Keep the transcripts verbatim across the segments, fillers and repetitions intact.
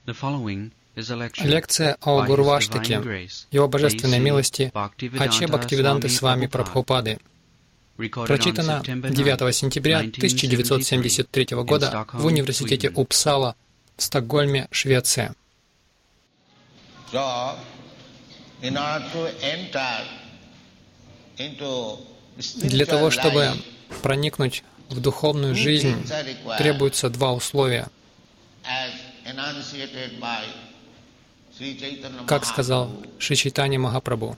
Лекция о Гурваштаке, Его Божественной милости, Аче Бхактивиданты Свами Прабхупады. Прочитано девятого сентября тысяча девятьсот семьдесят третьего года в университете Упсала в Стокгольме, Швеция. Для того, чтобы проникнуть в духовную жизнь, требуются два условия. Как сказал Шри Чайтанья Махапрабху,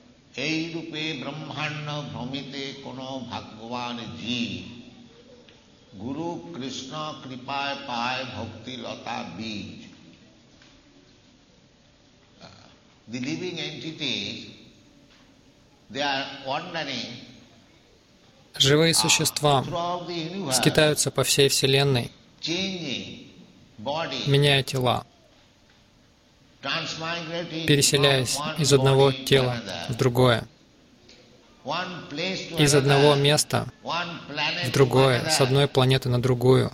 живые существа скитаются по всей Вселенной, меняя тела, переселяясь из одного тела в другое, из одного места в другое, с одной планеты на другую.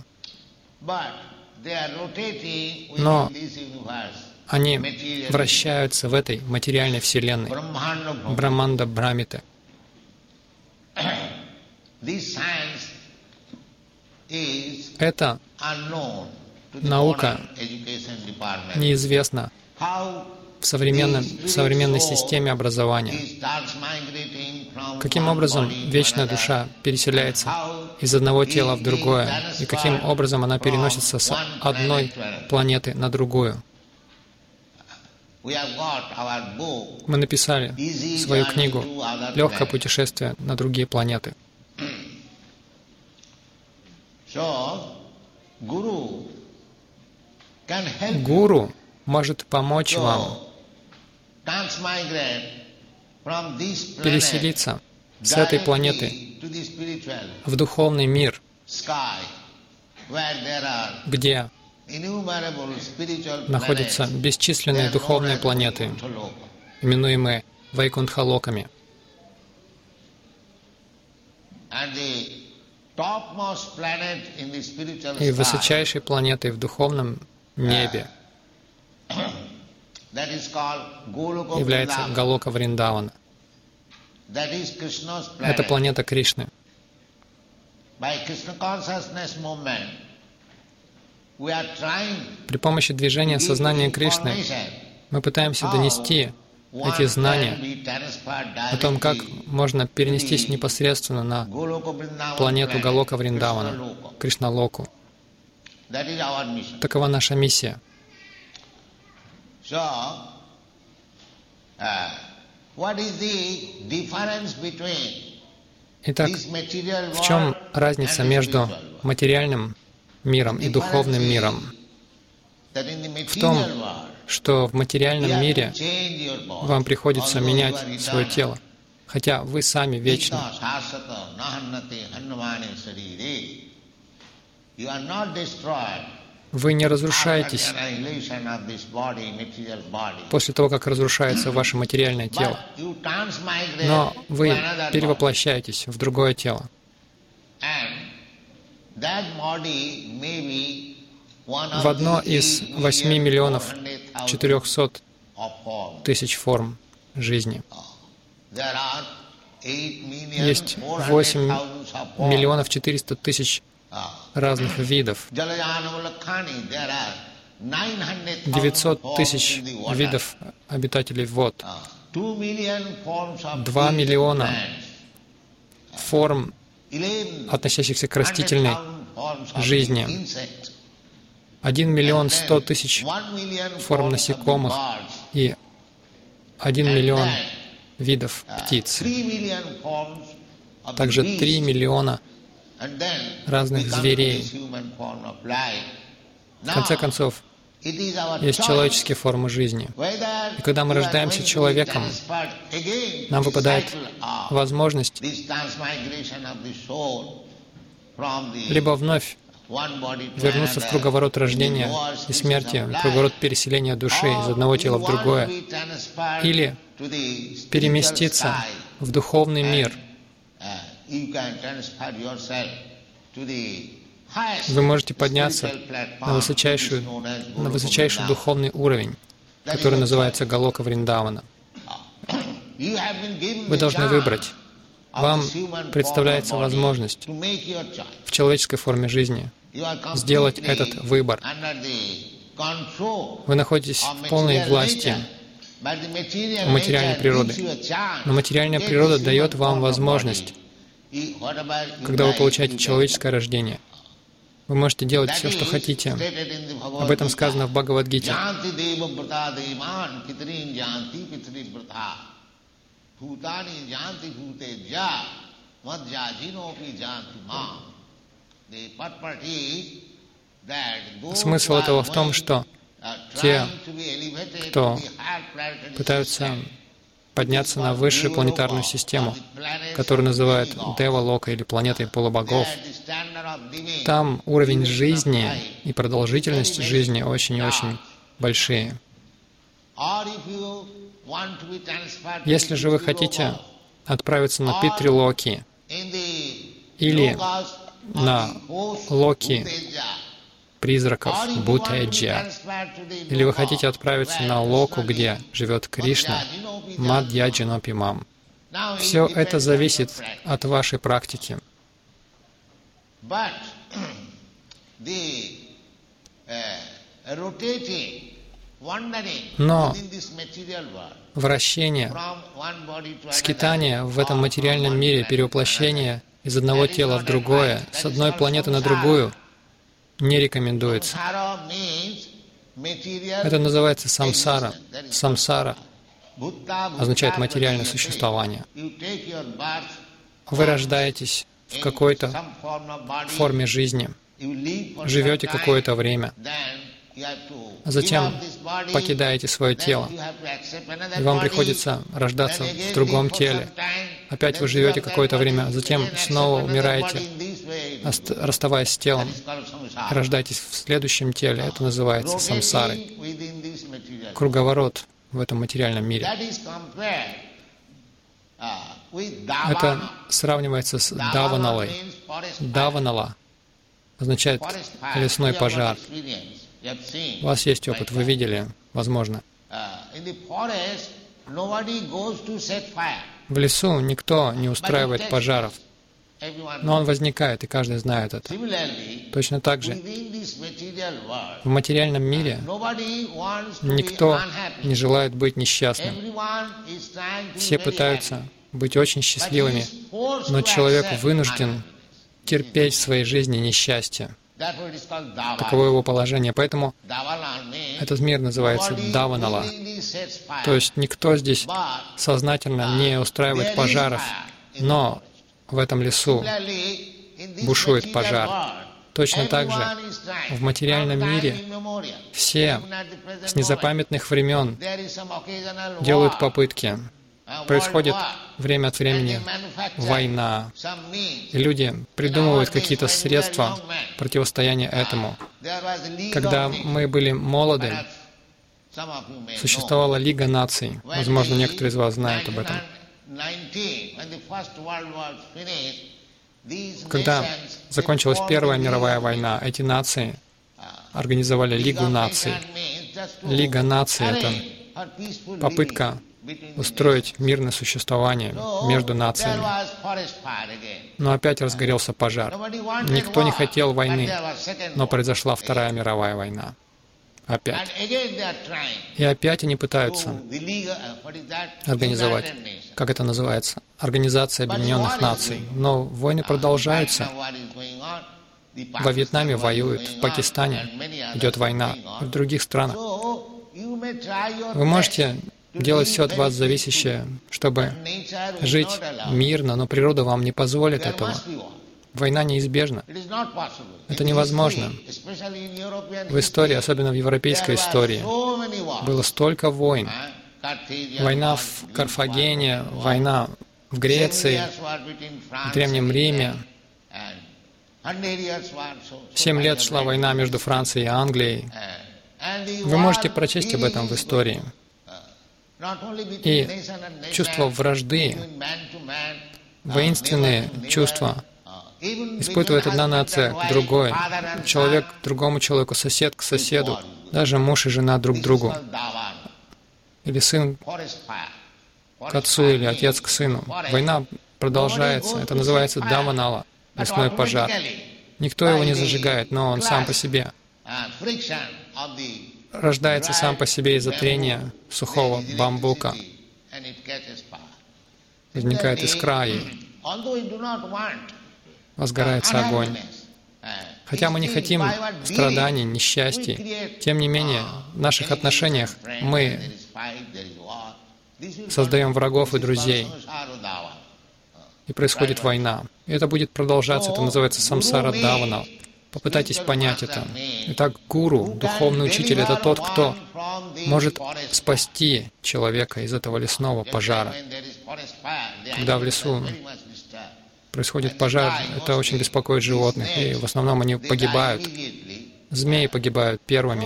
Но они вращаются в этой материальной Вселенной, Брахманда Брамите. Эта наука неизвестна в, современном, в современной системе образования. Каким образом вечная душа переселяется из одного тела в другое, и каким образом она переносится с одной планеты на другую. Мы написали свою книгу «Легкое путешествие на другие планеты». Гуру может помочь вам переселиться с этой планеты в духовный мир, где находятся бесчисленные духовные планеты, именуемые Вайкунтха-локами. И высочайшей планетой в духовном небе является Галока Вриндавана. Это планета Кришны. При помощи движения сознания Кришны мы пытаемся донести эти знания о том, как можно перенестись непосредственно на планету Галока Вриндавана, Кришналоку. Такова наша миссия. Итак, в чем разница между материальным миром и духовным миром? В том, что в материальном мире вам приходится менять свое тело, хотя вы сами вечны. Вы не разрушаетесь после того, как разрушается ваше материальное тело, но вы перевоплощаетесь в другое тело. В одно из восьми миллионов четырехсот тысяч форм жизни. Есть восемь миллионов четыреста тысяч разных видов, девятьсот тысяч видов обитателей вод, два миллиона форм, относящихся к растительной жизни, один миллион сто тысяч форм насекомых и один миллион видов птиц, также три миллиона разных зверей. В конце концов, есть человеческие формы жизни. И когда мы рождаемся человеком, нам выпадает возможность либо вновь вернуться в круговорот рождения и смерти, в круговорот переселения души из одного тела в другое, или переместиться в духовный мир, вы можете подняться на высочайшую, на высочайший духовный уровень, который называется Галока Вриндавана. Вы должны выбрать. Вам представляется возможность в человеческой форме жизни сделать этот выбор. Вы находитесь в полной власти материальной природы. Но материальная природа дает вам возможность, когда вы получаете человеческое рождение. Вы можете делать все, что хотите. Об этом сказано в Бхагавад-гите. Смысл этого в том, что те, кто пытаются подняться на высшую планетарную систему, которую называют Дева-лока или планетой полубогов, там уровень жизни и продолжительность жизни очень и очень большие. Если же вы хотите отправиться на Питри-локи или на локи призраков Бутеджа, или вы хотите отправиться на локу, где живет Кришна, Мадьяджинопимам, все это зависит от вашей практики. Но вращение, скитание в этом материальном мире, перевоплощение из одного тела в другое, с одной планеты на другую, не рекомендуется. Это называется самсара. Самсара означает материальное существование. Вы рождаетесь в какой-то форме жизни, живете какое-то время, а затем покидаете свое тело, и вам приходится рождаться в другом теле. Опять вы живете какое-то время, а затем снова умираете, расставаясь с телом, и рождаетесь в следующем теле. Это называется самсарой. Круговорот в этом материальном мире. Это сравнивается с даваналой. Даванала означает лесной пожар. У вас есть опыт, вы видели, возможно. В лесу никто не устраивает пожаров, но он возникает, и каждый знает это. Точно так же в материальном мире никто не желает быть несчастным. Все пытаются быть очень счастливыми, но человек вынужден терпеть в своей жизни несчастье. Таково его положение. Поэтому этот мир называется Даванала. То есть никто здесь сознательно не устраивает пожаров, но в этом лесу бушует пожар. Точно так же в материальном мире все с незапамятных времен делают попытки. Происходит время от времени война, и люди придумывают какие-то средства противостояния этому. Когда мы были молоды, существовала Лига наций. Возможно, некоторые из вас знают об этом. Когда закончилась Первая мировая война, эти нации организовали Лигу наций. Лига наций — это попытка устроить мирное существование между нациями. Но опять разгорелся пожар. Никто не хотел войны, но произошла Вторая мировая война. Опять. И опять они пытаются организовать, как это называется, Организация Объединенных Наций. Но войны продолжаются. Во Вьетнаме воюют, в Пакистане идет война, и в других странах. Вы можете делать все от вас зависящее, чтобы жить мирно, но природа вам не позволит этого. Война неизбежна. Это невозможно. В истории, особенно в европейской истории, было столько войн. Война в Карфагене, война в Греции, в Древнем Риме. Семь лет шла война между Францией и Англией. Вы можете прочесть об этом в истории. И чувство вражды, воинственные чувства испытывает одна нация к другой, человек к другому человеку, сосед к соседу, даже муж и жена друг к другу, или сын к отцу, или отец к сыну. Война продолжается, это называется даванала, лесной пожар. Никто его не зажигает, но он сам по себе рождается сам по себе из-за трения сухого бамбука. Возникает искра и возгорается огонь. Хотя мы не хотим страданий, несчастий, тем не менее, в наших отношениях мы создаем врагов и друзей, и происходит война. И это будет продолжаться, это называется самсара давана. Попытайтесь понять это. Итак, гуру, духовный учитель, это тот, кто может спасти человека из этого лесного пожара. Когда в лесу происходит пожар, это очень беспокоит животных, и в основном они погибают. Змеи погибают первыми.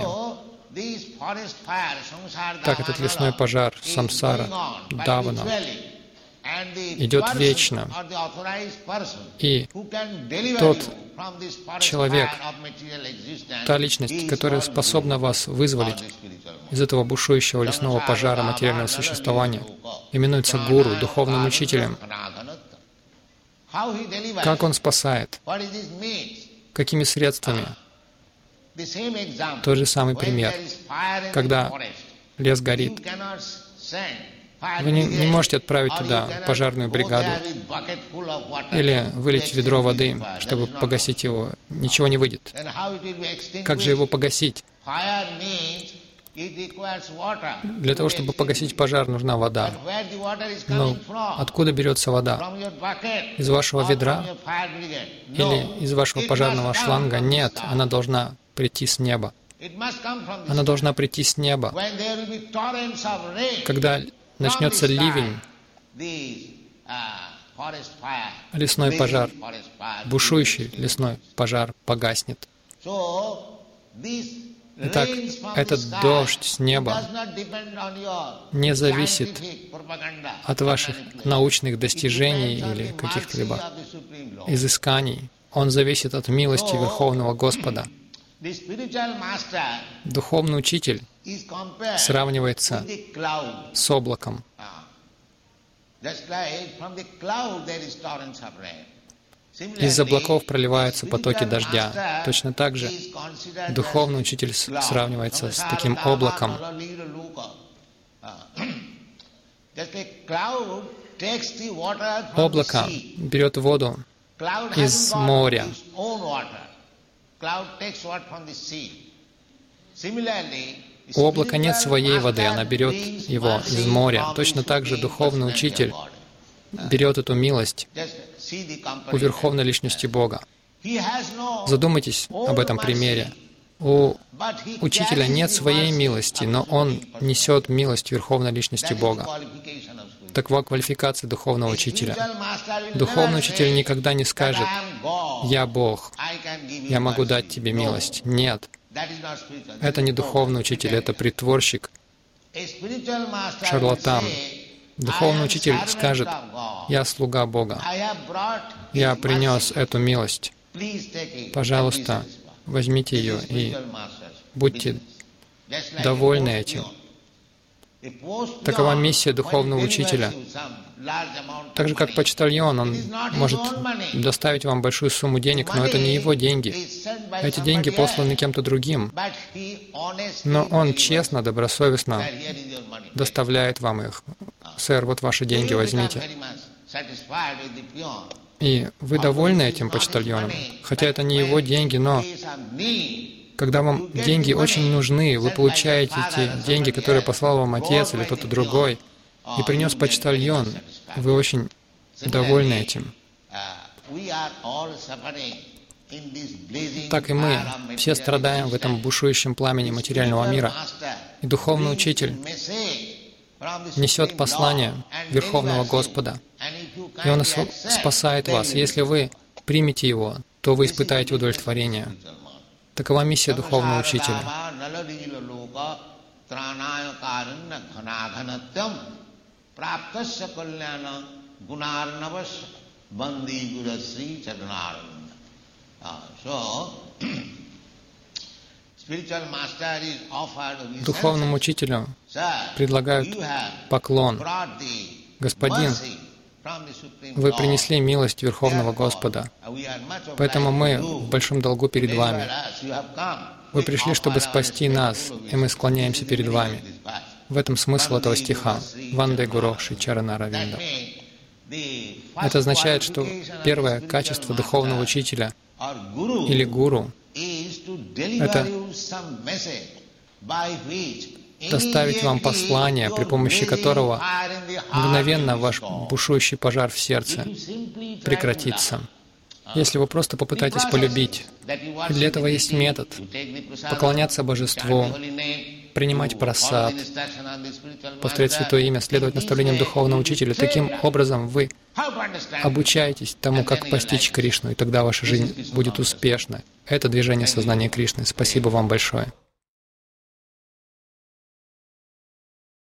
Так этот лесной пожар, самсара, давана, идет вечно. И тот человек, та личность, которая способна вас вызволить из этого бушующего лесного пожара материального существования, именуется гуру, духовным учителем. Как он спасает? Какими средствами? Тот же самый пример. Когда лес горит, вы не, не можете отправить туда пожарную бригаду или вылить ведро воды, чтобы погасить его. Ничего не выйдет. Как же его погасить? Для того, чтобы погасить пожар, нужна вода. Но откуда берется вода? Из вашего ведра? Или из вашего пожарного шланга? Нет, она должна прийти с неба. Она должна прийти с неба. Когда начнется ливень, лесной пожар, бушующий лесной пожар погаснет. Итак, этот дождь с неба не зависит от ваших научных достижений или каких-либо изысканий. Он зависит от милости Верховного Господа. Духовный учитель сравнивается с облаком. Из облаков проливаются потоки дождя. Точно так же духовный учитель сравнивается с таким облаком. Облако берет воду из моря. У облака нет своей воды, она берет его из моря. Точно так же духовный учитель берет эту милость у Верховной Личности Бога. Задумайтесь об этом примере. У учителя нет своей милости, но он несет милость Верховной Личности Бога. Такова квалификация духовного учителя. Духовный учитель никогда не скажет: «Я Бог, я могу дать тебе милость». Нет. Это не духовный учитель, это притворщик, шарлатан. Духовный учитель скажет: «Я слуга Бога, я принес эту милость. Пожалуйста, возьмите ее и будьте довольны этим». Такова миссия духовного учителя. Так же, как почтальон, он может доставить вам большую сумму денег, но это не его деньги. Эти деньги посланы кем-то другим. Но он честно, добросовестно доставляет вам их. «Сэр, вот ваши деньги, возьмите». И вы довольны этим почтальоном? Хотя это не его деньги, но когда вам деньги очень нужны, вы получаете эти деньги, которые послал вам отец или кто-то другой, и принес почтальон, вы очень довольны этим. Так и мы все страдаем в этом бушующем пламени материального мира. И духовный учитель несет послание Верховного Господа, и Он спасает вас. Если вы примете его, то вы испытаете удовлетворение. Такова миссия духовного учителя. Духовному учителю предлагают поклон. Господин, вы принесли милость Верховного Господа, поэтому мы в большом долгу перед вами. Вы пришли, чтобы спасти нас, и мы склоняемся перед вами. В этом смысл этого стиха. Ванде Гуру Шри Чарана Равинда. Это означает, что первое качество духовного учителя или гуру — это доставить вам послание, при помощи которого мгновенно ваш бушующий пожар в сердце прекратится. Если вы просто попытаетесь полюбить, и для этого есть метод — поклоняться Божеству, принимать прасад, повторять Святое Имя, следовать наставлениям Духовного Учителя. Таким образом вы обучаетесь тому, как постичь Кришну, и тогда ваша жизнь будет успешна. Это движение сознания Кришны. Спасибо вам большое.